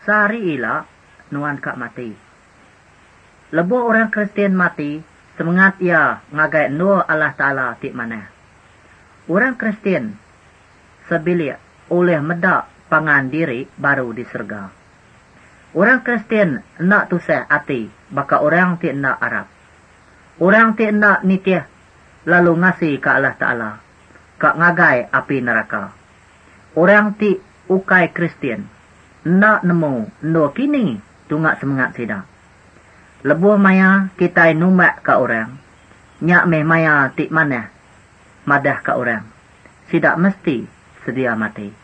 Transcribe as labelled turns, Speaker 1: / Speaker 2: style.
Speaker 1: Sehari ila nuan kak mati. Lebuh orang Kristian mati, semangat ia ngagai nur Allah Ta'ala ti mana. Orang Kristian sebilik oleh medak pangan diri baru di surga. Orang Kristian nak tusah hati, baka orang ti nak Arab. Orang ti nak nitih lalu ngasih ke Allah Ta'ala, kak ngagai api neraka. Orang ti ukai Kristian nak nemu no kini tungak semangat sida. Lebuh maya kita numak ka orang, nyak meh maya ti maneh madah ka orang. Sida mesti sedia mati.